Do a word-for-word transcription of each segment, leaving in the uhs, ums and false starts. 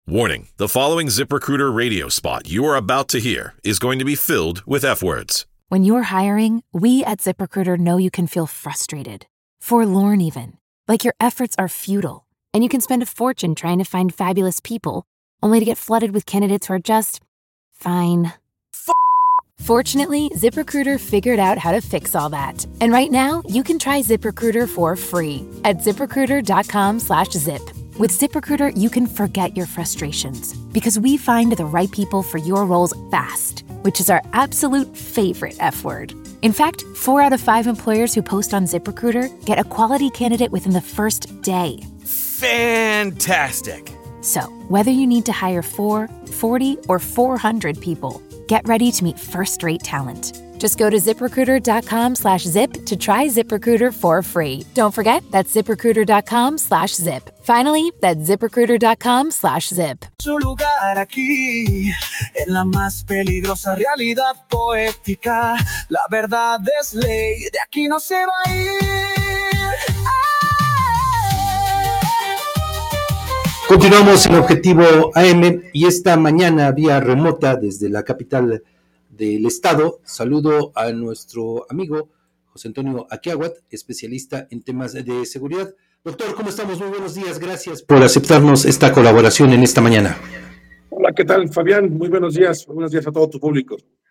Warning, the following ZipRecruiter radio spot you are about to hear is going to be filled with F-words. When you're hiring, we at ZipRecruiter know you can feel frustrated, forlorn even, like your efforts are futile, and you can spend a fortune trying to find fabulous people, only to get flooded with candidates who are just fine. F- Fortunately, ZipRecruiter figured out how to fix all that. And right now, you can try ZipRecruiter for free at ZipRecruiter.com slash zip. With ZipRecruiter, you can forget your frustrations because we find the right people for your roles fast, which is our absolute favorite F word. In fact, four out of five employers who post on ZipRecruiter get a quality candidate within the first day. Fantastic! So, whether you need to hire four, forty, or four hundred people, get ready to meet first-rate talent. Just go to ZipRecruiter.com slash zip to try ZipRecruiter for free. Don't forget, that's ZipRecruiter.com slash zip. Finally, that's ZipRecruiter.com slash zip. Su lugar aquí, en la más peligrosa realidad poética. La verdad es ley, de aquí no se va a ir. Continuamos en Objetivo A M y esta mañana vía remota desde la capital del estado. Saludo a nuestro amigo José Antonio Aquiaguat, especialista en temas de seguridad. Doctor, ¿cómo estamos? Muy buenos días, gracias por aceptarnos esta colaboración en esta mañana. Hola, ¿qué tal, Fabián? Muy buenos días, buenos días a todo tu público.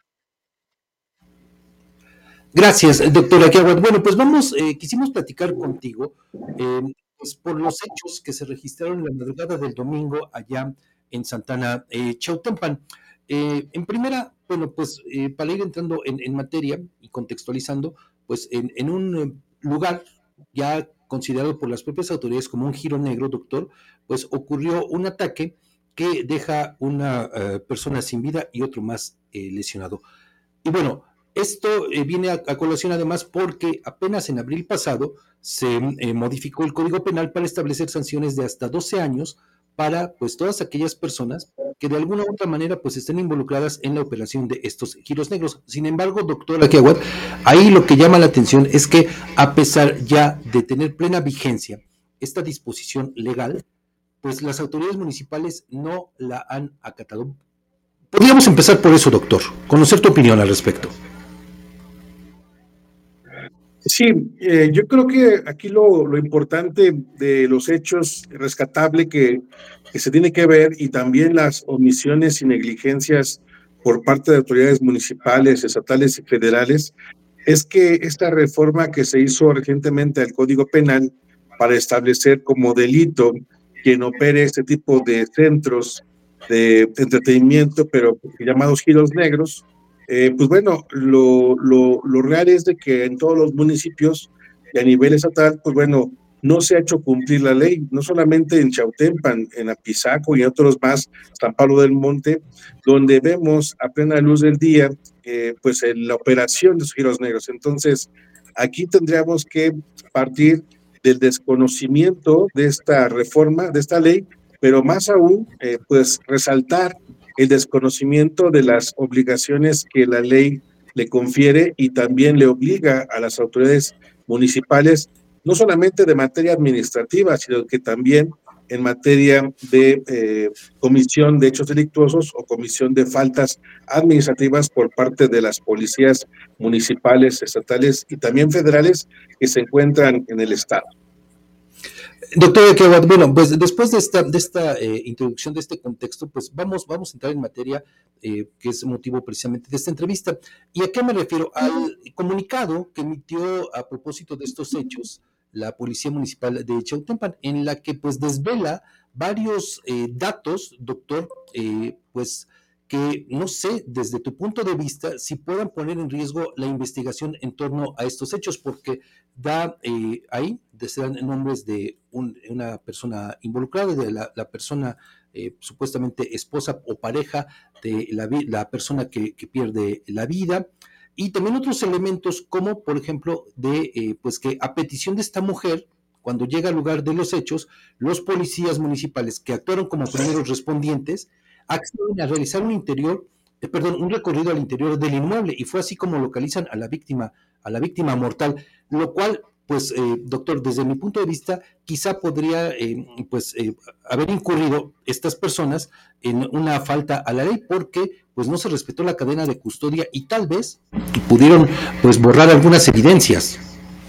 Gracias, doctor Aquiaguat. Bueno, pues vamos, eh, quisimos platicar contigo eh, pues por los hechos que se registraron en la madrugada del domingo allá en Santana, eh, Chautempan. Eh, en primera, bueno, pues eh, para ir entrando en, en materia y contextualizando, pues en, en un lugar ya considerado por las propias autoridades como un giro negro, doctor, pues ocurrió un ataque que deja una uh, persona sin vida y otro más eh, lesionado. Y bueno, esto eh, viene a, a colación además porque apenas en abril pasado se eh, modificó el Código Penal para establecer sanciones de hasta doce años para pues todas aquellas personas que de alguna u otra manera pues estén involucradas en la operación de estos giros negros. Sin embargo, doctor Aquiaguat, ahí lo que llama la atención es que a pesar ya de tener plena vigencia esta disposición legal, pues las autoridades municipales no la han acatado. Podríamos empezar por eso, doctor, conocer tu opinión al respecto. Sí, eh, yo creo que aquí lo, lo importante de los hechos rescatable que, que se tiene que ver y también las omisiones y negligencias por parte de autoridades municipales, estatales y federales es que esta reforma que se hizo recientemente al Código Penal para establecer como delito quien opere este tipo de centros de entretenimiento, pero llamados giros negros, Eh, pues bueno, lo, lo, lo real es de que en todos los municipios y a nivel estatal, pues bueno, no se ha hecho cumplir la ley, no solamente en Chautempan, en Apizaco y en otros más, San Pablo del Monte, donde vemos a plena luz del día, eh, pues en la operación de los giros negros. Entonces, aquí tendríamos que partir del desconocimiento de esta reforma, de esta ley, pero más aún, eh, pues resaltar el desconocimiento de las obligaciones que la ley le confiere y también le obliga a las autoridades municipales, no solamente de materia administrativa, sino que también en materia de eh, comisión de hechos delictuosos o comisión de faltas administrativas por parte de las policías municipales, estatales y también federales que se encuentran en el estado. Doctor Aquiaguat, bueno, pues después de esta, de esta eh, introducción, de este contexto, pues vamos, vamos a entrar en materia eh, que es motivo precisamente de esta entrevista. ¿Y a qué me refiero? Al comunicado que emitió a propósito de estos hechos la Policía Municipal de Chautempan, en la que pues desvela varios eh, datos, doctor, eh, pues que no sé, desde tu punto de vista, si puedan poner en riesgo la investigación en torno a estos hechos, porque da eh, ahí, se dan nombres de un, una persona involucrada, de la, la persona eh, supuestamente esposa o pareja de la, la persona que, que pierde la vida, y también otros elementos como, por ejemplo, de eh, pues que a petición de esta mujer, cuando llega al lugar de los hechos, los policías municipales que actuaron como primeros respondientes acceden a realizar un interior, eh, perdón, un recorrido al interior del inmueble, y fue así como localizan a la víctima, a la víctima mortal, lo cual pues, eh, doctor, desde mi punto de vista, quizá podría, eh, pues, eh, haber incurrido estas personas en una falta a la ley porque, pues, no se respetó la cadena de custodia y tal vez pudieron, pues, borrar algunas evidencias.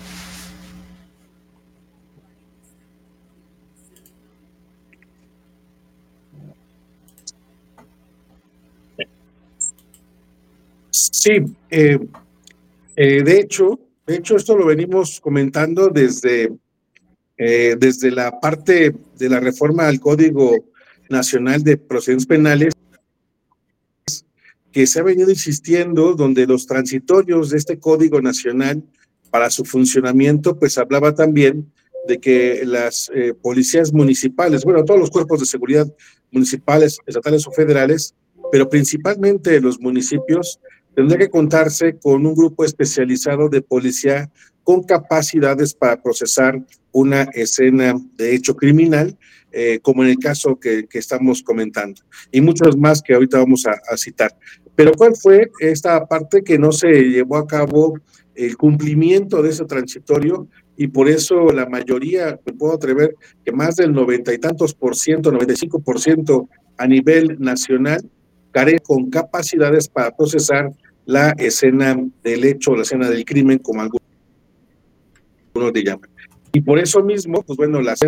Sí, eh, eh, de hecho, de hecho, esto lo venimos comentando desde, eh, desde la parte de la reforma al Código Nacional de Procedimientos Penales, que se ha venido insistiendo, donde los transitorios de este Código Nacional para su funcionamiento, pues hablaba también de que las eh, policías municipales, bueno, todos los cuerpos de seguridad municipales, estatales o federales, pero principalmente los municipios, tendría que contarse con un grupo especializado de policía con capacidades para procesar una escena de hecho criminal, eh, como en el caso que, que estamos comentando, y muchos más que ahorita vamos a, a citar. Pero ¿cuál fue esta parte que no se llevó a cabo el cumplimiento de ese transitorio? Y por eso la mayoría, me puedo atrever, que más del noventa y tantos por ciento, noventa y cinco por ciento a nivel nacional, carece con capacidades para procesar la escena del hecho, la escena del crimen, como algunos le llaman. Y por eso mismo, pues bueno, las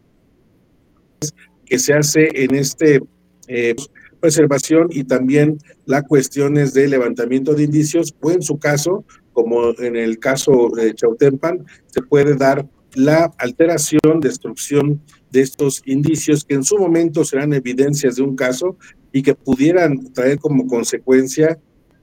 que se hace en este eh, preservación y también las cuestiones de levantamiento de indicios, o en su caso, como en el caso de Chautempan, se puede dar la alteración, destrucción de estos indicios que en su momento serán evidencias de un caso y que pudieran traer como consecuencia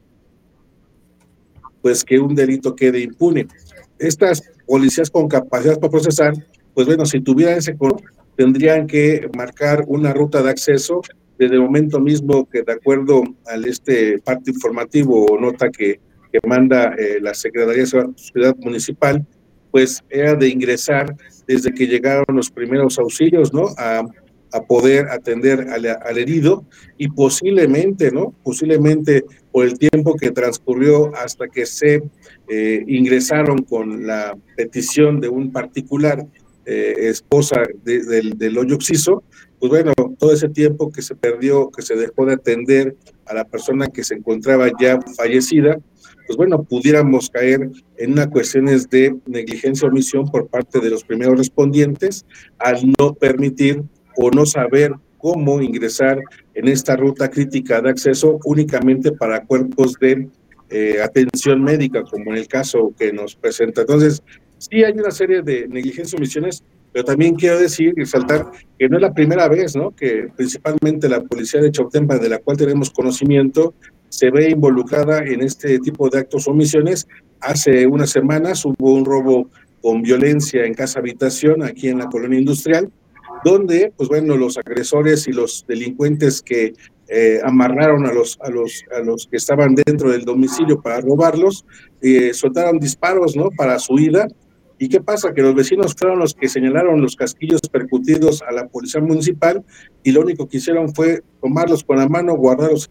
pues que un delito quede impune. Estas policías con capacidad para procesar, pues bueno, si tuvieran ese control, tendrían que marcar una ruta de acceso desde el momento mismo que, de acuerdo al este parte informativo o nota que, que manda eh, la Secretaría de Seguridad Municipal, pues era de ingresar desde que llegaron los primeros auxilios, ¿no? A, a poder atender al, al herido y posiblemente, ¿no? Posiblemente por el tiempo que transcurrió hasta que se eh, ingresaron con la petición de un particular eh, esposa de, de, del hoyo occiso, pues bueno, todo ese tiempo que se perdió, que se dejó de atender a la persona que se encontraba ya fallecida, pues bueno, pudiéramos caer en unas cuestiones de negligencia o omisión por parte de los primeros respondientes al no permitir o no saber cómo ingresar en esta ruta crítica de acceso únicamente para cuerpos de eh, atención médica, como en el caso que nos presenta. Entonces, sí hay una serie de negligencias y omisiones, pero también quiero decir y resaltar que no es la primera vez, ¿no? Que principalmente la policía de Chautempan, de la cual tenemos conocimiento, se ve involucrada en este tipo de actos o omisiones. Hace unas semanas hubo un robo con violencia en casa habitación aquí en la colonia industrial, donde, pues bueno, los agresores y los delincuentes que eh, amarraron a los, a, los, a los que estaban dentro del domicilio para robarlos, eh, soltaron disparos, ¿no? Para su huida. ¿Y qué pasa? Que los vecinos fueron los que señalaron los casquillos percutidos a la policía municipal y lo único que hicieron fue tomarlos con la mano, guardarlos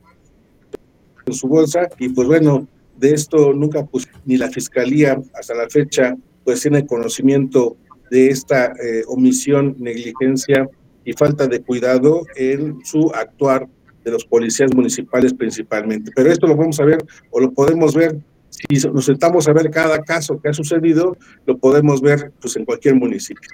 en su bolsa y pues bueno, de esto nunca pues ni la fiscalía hasta la fecha pues tiene conocimiento de esta eh, omisión, negligencia y falta de cuidado en su actuar de los policías municipales principalmente. Pero esto lo vamos a ver o lo podemos ver, si nos sentamos a ver cada caso que ha sucedido, lo podemos ver pues en cualquier municipio.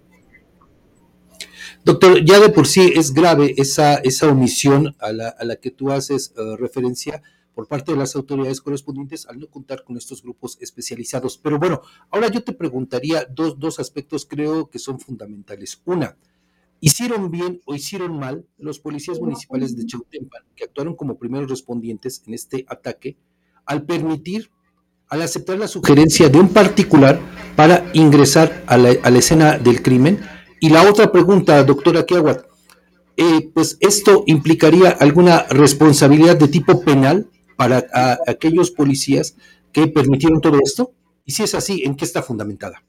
Doctor, ya de por sí es grave esa, esa omisión a la, a la que tú haces uh, referencia por parte de las autoridades correspondientes al no contar con estos grupos especializados. Pero bueno, ahora yo te preguntaría dos, dos aspectos creo que son fundamentales. Una, ¿hicieron bien o hicieron mal los policías municipales de Chautempan, que actuaron como primeros respondientes en este ataque, al permitir, al aceptar la sugerencia de un particular para ingresar a la, a la escena del crimen? Y la otra pregunta, doctora Kiaguat, eh, pues esto implicaría alguna responsabilidad de tipo penal para a, a aquellos policías que permitieron todo esto, y si es así, ¿en qué está fundamentada?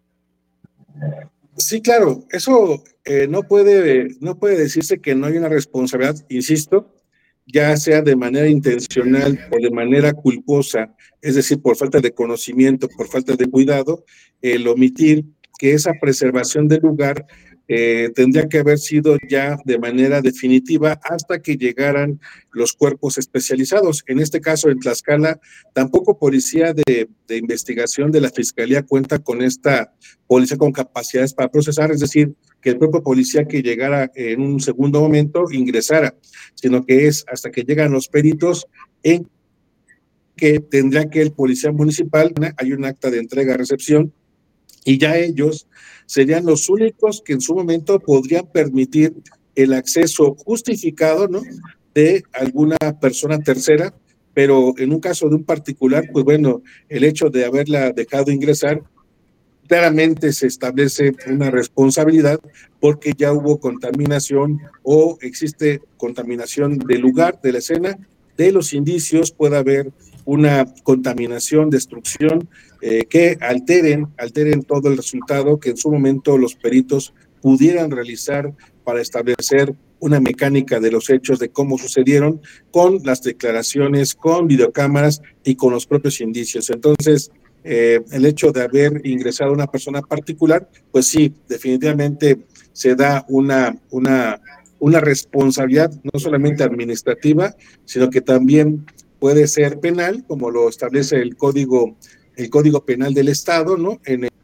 Sí, claro, eso eh, no puede, no puede decirse que no hay una responsabilidad, insisto, ya sea de manera intencional o de manera culposa, es decir, por falta de conocimiento, por falta de cuidado, el omitir que esa preservación del lugar eh, tendría que haber sido ya de manera definitiva hasta que llegaran los cuerpos especializados. En este caso, en Tlaxcala, tampoco policía de, de investigación de la Fiscalía cuenta con esta policía con capacidades para procesar, es decir, que el propio policía que llegara en un segundo momento ingresara, sino que es hasta que llegan los peritos en que tendrá que el policía municipal, hay un acta de entrega-recepción, y ya ellos serían los únicos que en su momento podrían permitir el acceso justificado, ¿no?, de alguna persona tercera, pero en un caso de un particular, pues bueno, el hecho de haberla dejado ingresar, claramente se establece una responsabilidad porque ya hubo contaminación o existe contaminación del lugar, de la escena, de los indicios, puede haber una contaminación, destrucción, eh, que alteren, alteren todo el resultado que en su momento los peritos pudieran realizar para establecer una mecánica de los hechos de cómo sucedieron con las declaraciones, con videocámaras y con los propios indicios. Entonces, eh, el hecho de haber ingresado a una persona particular, pues sí, definitivamente se da una, una, una responsabilidad no solamente administrativa, sino que también puede ser penal, como lo establece el Código, el Código Penal del Estado, ¿no? En el,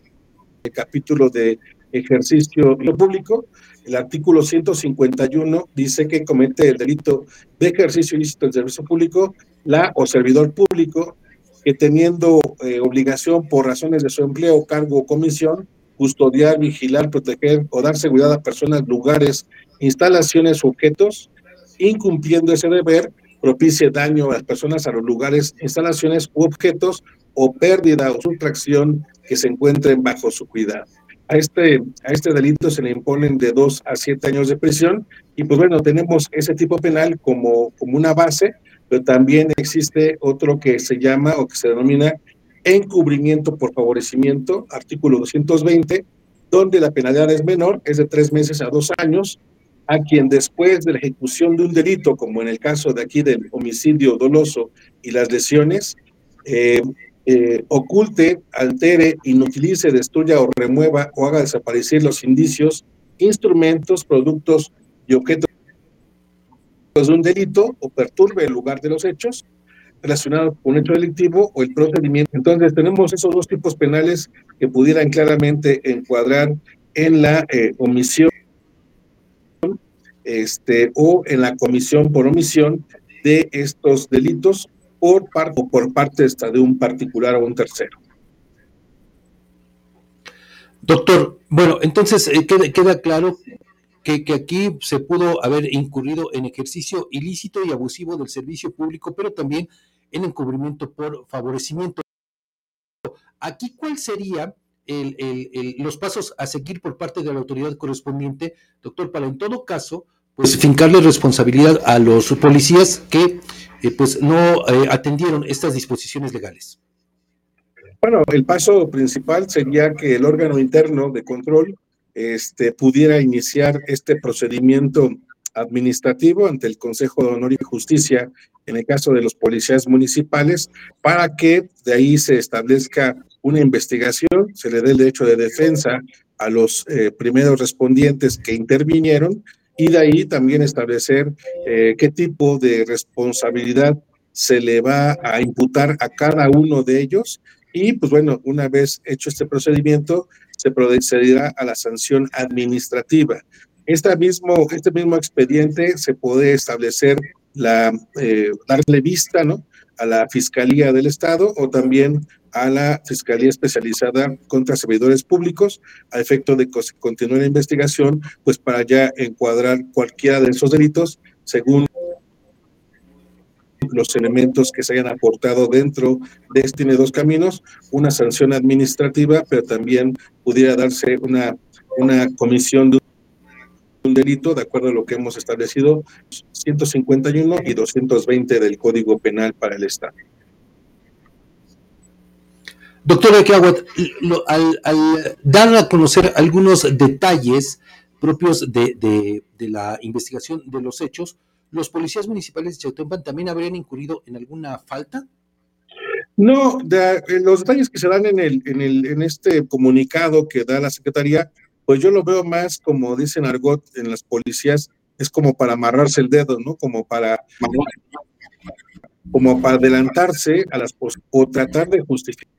el capítulo de ejercicio público, el artículo ciento cincuenta y uno dice que comete el delito de ejercicio ilícito del servicio público la o servidor público que teniendo eh, obligación por razones de su empleo, cargo o comisión, custodiar, vigilar, proteger o dar seguridad a personas, lugares, instalaciones o objetos, incumpliendo ese deber, propicie daño a las personas, a los lugares, instalaciones u objetos o pérdida o sustracción que se encuentren bajo su cuidado. A este, a este delito se le imponen de dos a siete años de prisión y pues bueno, tenemos ese tipo penal como, como una base, pero también existe otro que se llama o que se denomina encubrimiento por favorecimiento, artículo doscientos veinte, donde la penalidad es menor, es de tres meses a dos años, a quien después de la ejecución de un delito, como en el caso de aquí del homicidio doloso y las lesiones, eh, eh, oculte, altere, inutilice, destruya o remueva o haga desaparecer los indicios, instrumentos, productos y objetos de un delito o perturbe el lugar de los hechos relacionados con un hecho delictivo o el procedimiento. Entonces tenemos esos dos tipos penales que pudieran claramente encuadrar en la eh, omisión este, o en la comisión por omisión de estos delitos por parte o por parte hasta de un particular o un tercero. Doctor, bueno, entonces eh, queda, queda claro que, que aquí se pudo haber incurrido en ejercicio ilícito y abusivo del servicio público, pero también en encubrimiento por favorecimiento. Aquí, ¿cuál sería el, el, el, los pasos a seguir por parte de la autoridad correspondiente, doctor, para en todo caso, pues fincarle responsabilidad a los policías que eh, pues no eh, atendieron estas disposiciones legales? Bueno, el paso principal sería que el órgano interno de control este, pudiera iniciar este procedimiento administrativo ante el Consejo de Honor y Justicia en el caso de los policías municipales para que de ahí se establezca una investigación, se le dé el derecho de defensa a los eh, primeros respondientes que intervinieron y de ahí también establecer eh, qué tipo de responsabilidad se le va a imputar a cada uno de ellos. Y pues bueno, una vez hecho este procedimiento, se procederá a la sanción administrativa. Esta mismo, este mismo expediente se puede establecer, la, eh, darle vista, ¿no?, a la Fiscalía del Estado o también a la Fiscalía Especializada contra Servidores Públicos, a efecto de que continúe la investigación, pues para ya encuadrar cualquiera de esos delitos según los elementos que se hayan aportado dentro de este. Tiene dos caminos, una sanción administrativa, pero también pudiera darse una, una comisión de un delito, de acuerdo a lo que hemos establecido, ciento cincuenta y uno y doscientos veinte del Código Penal para el Estado. Doctor Equiahuat, al, al dar a conocer algunos detalles propios de, de, de la investigación de los hechos, ¿los policías municipales de Chautempan también habrían incurrido en alguna falta? No, de, los detalles que se dan en, el, en, el, en este comunicado que da la Secretaría, pues yo lo veo más, como dicen argot en las policías, es como para amarrarse el dedo, ¿no? Como para, como para adelantarse a las o tratar de justificar,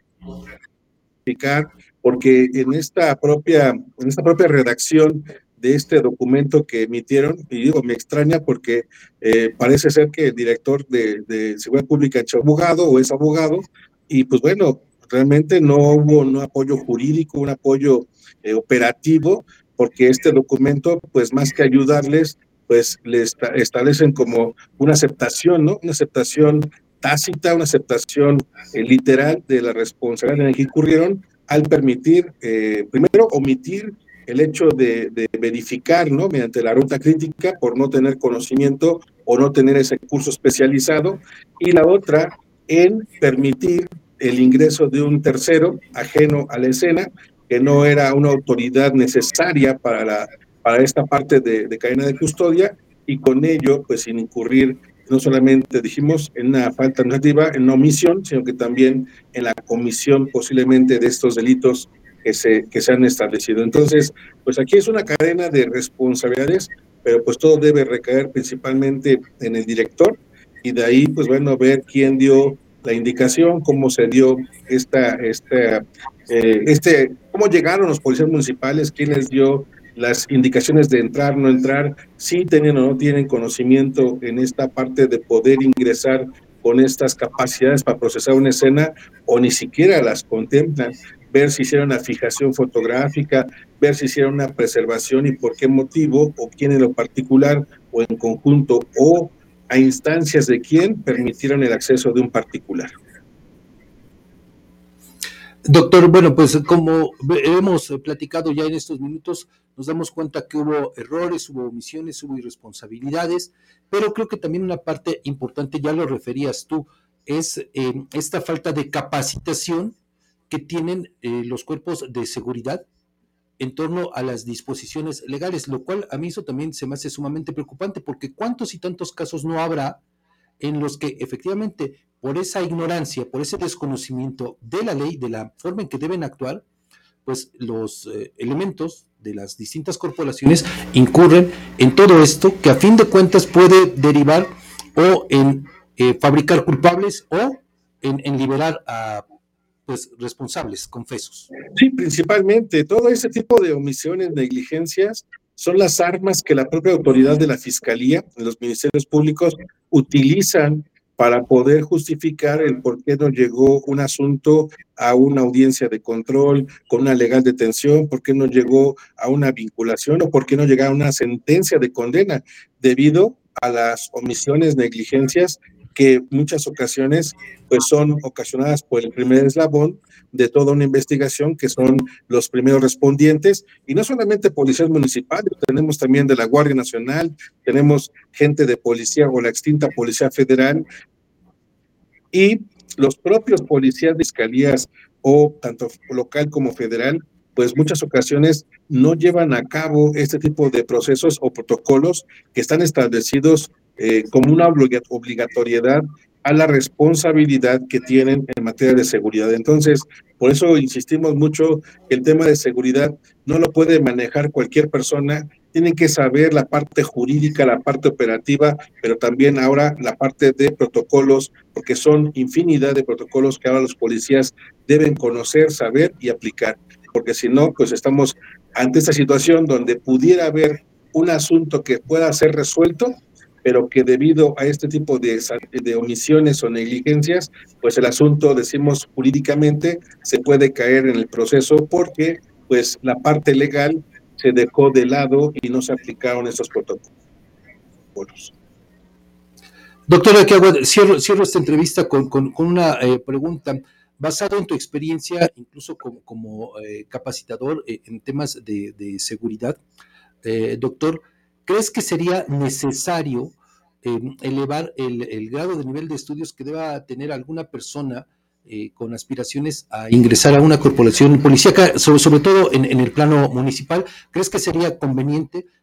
porque en esta propia, en esta propia redacción de este documento que emitieron, y digo, me extraña porque eh, parece ser que el director de, de Seguridad Pública es abogado o es abogado, y pues bueno, realmente no hubo un apoyo jurídico, un apoyo eh, operativo, porque este documento, pues más que ayudarles, pues les establecen como una aceptación, ¿no? Una aceptación tácita, una aceptación eh, literal de la responsabilidad en la que incurrieron al permitir, eh, primero, omitir el hecho de, de verificar, ¿no? Mediante la ruta crítica por no tener conocimiento o no tener ese curso especializado, y la otra en permitir el ingreso de un tercero ajeno a la escena, que no era una autoridad necesaria para, la, para esta parte de, de cadena de custodia, y con ello, pues sin incurrir, no solamente dijimos en una falta administrativa, en una omisión, sino que también en la comisión posiblemente de estos delitos que se, que se han establecido. Entonces, pues aquí es una cadena de responsabilidades, pero pues todo debe recaer principalmente en el director, y de ahí, pues bueno, ver quién dio la indicación, cómo se dio esta, esta eh, este, cómo llegaron los policías municipales, quién les dio las indicaciones de entrar, no entrar, si tienen o no tienen conocimiento en esta parte de poder ingresar con estas capacidades para procesar una escena, o ni siquiera las contemplan, ver si hicieron una fijación fotográfica, ver si hicieron una preservación y por qué motivo, o quién en lo particular, o en conjunto, o a instancias de quién permitieron el acceso de un particular. Doctor, bueno, pues como hemos platicado ya en estos minutos, nos damos cuenta que hubo errores, hubo omisiones, hubo irresponsabilidades, pero creo que también una parte importante, ya lo referías tú, es eh, esta falta de capacitación que tienen eh, los cuerpos de seguridad en torno a las disposiciones legales, lo cual a mí eso también se me hace sumamente preocupante, porque cuántos y tantos casos no habrá en los que efectivamente por esa ignorancia, por ese desconocimiento de la ley, de la forma en que deben actuar, pues los eh, elementos de las distintas corporaciones incurren en todo esto que a fin de cuentas puede derivar o en eh, fabricar culpables o en, en liberar a pues responsables, confesos. Sí, principalmente, todo ese tipo de omisiones, negligencias, son las armas que la propia autoridad de la Fiscalía, de los ministerios públicos, utilizan para poder justificar el por qué no llegó un asunto a una audiencia de control con una legal detención, por qué no llegó a una vinculación o por qué no llegó a una sentencia de condena, debido a las omisiones, negligencias que muchas ocasiones pues son ocasionadas por el primer eslabón de toda una investigación, que son los primeros respondientes, y no solamente policías municipales, tenemos también de la Guardia Nacional, tenemos gente de policía o la extinta Policía Federal, y los propios policías de fiscalías, o tanto local como federal, pues muchas ocasiones no llevan a cabo este tipo de procesos o protocolos que están establecidos eh, como una obligatoriedad a la responsabilidad que tienen en materia de seguridad. Entonces, por eso insistimos mucho que el tema de seguridad no lo puede manejar cualquier persona, tienen que saber la parte jurídica, la parte operativa, pero también ahora la parte de protocolos, porque son infinidad de protocolos que ahora los policías deben conocer, saber y aplicar, porque si no, pues estamos ante esta situación donde pudiera haber un asunto que pueda ser resuelto, pero que debido a este tipo de, de omisiones o negligencias, pues el asunto, decimos jurídicamente, se puede caer en el proceso porque pues la parte legal se dejó de lado y no se aplicaron estos protocolos. Doctora Keahuat, cierro, cierro esta entrevista con, con, con una eh, pregunta. Basado en tu experiencia, incluso como, como eh, capacitador eh, en temas de, de seguridad, eh, doctor, ¿crees que sería necesario eh, elevar el, el grado de nivel de estudios que deba tener alguna persona eh, con aspiraciones a ingresar a una corporación policíaca, sobre, sobre todo en, en el plano municipal? ¿Crees que sería conveniente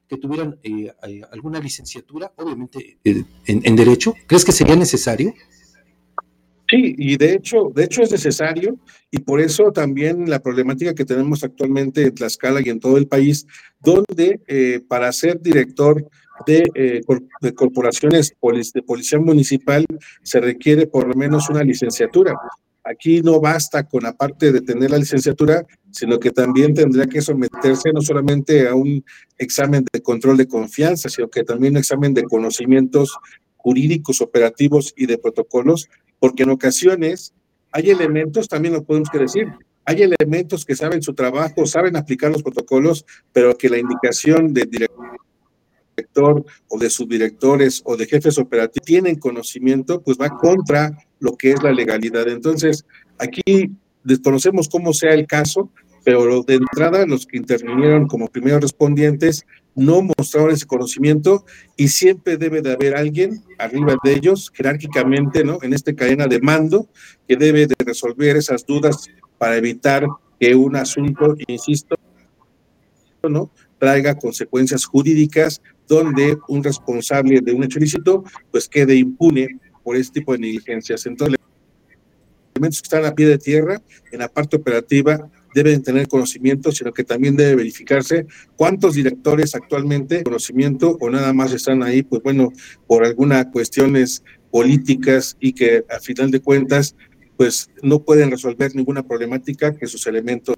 que tuvieran eh, eh, alguna licenciatura, obviamente eh, en, en Derecho. ¿Crees que sería necesario? Sí, y de hecho, de hecho es necesario, y por eso también la problemática que tenemos actualmente en Tlaxcala y en todo el país, donde eh, para ser director de, eh, cor de corporaciones polic de policía municipal se requiere por lo menos una licenciatura. Aquí no basta con, aparte de tener la licenciatura, sino que también tendrá que someterse no solamente a un examen de control de confianza, sino que también un examen de conocimientos jurídicos, operativos y de protocolos, porque en ocasiones hay elementos, también lo podemos decir, hay elementos que saben su trabajo, saben aplicar los protocolos, pero que la indicación del director o de subdirectores o de jefes operativos tienen conocimiento, pues va contra lo que es la legalidad. Entonces, aquí desconocemos cómo sea el caso, pero de entrada los que intervinieron como primeros respondientes no mostraron ese conocimiento, y siempre debe de haber alguien arriba de ellos, jerárquicamente, ¿no?, en esta cadena de mando, que debe de resolver esas dudas para evitar que un asunto, insisto, ¿no?, traiga consecuencias jurídicas, donde un responsable de un hecho ilícito pues quede impune por este tipo de negligencias. Entonces, los elementos que están a pie de tierra en la parte operativa deben tener conocimiento, sino que también debe verificarse cuántos directores actualmente conocimiento o nada más están ahí, pues bueno, por algunas cuestiones políticas, y que a final de cuentas, pues no pueden resolver ninguna problemática que sus elementos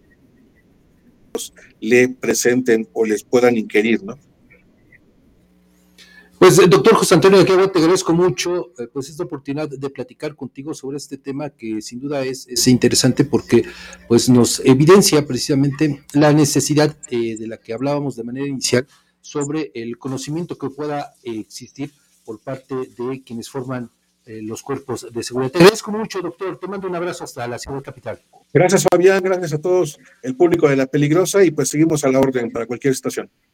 le presenten o les puedan inquirir, ¿no? Pues, doctor José Antonio de Aquia, te agradezco mucho eh, pues esta oportunidad de platicar contigo sobre este tema que sin duda es, es interesante, porque pues nos evidencia precisamente la necesidad eh, de la que hablábamos de manera inicial sobre el conocimiento que pueda eh, existir por parte de quienes forman eh, los cuerpos de seguridad. Te agradezco mucho, doctor. Te mando un abrazo hasta la ciudad capital. Gracias, Fabián. Gracias a todos el público de La Peligrosa, y pues seguimos a la orden para cualquier situación.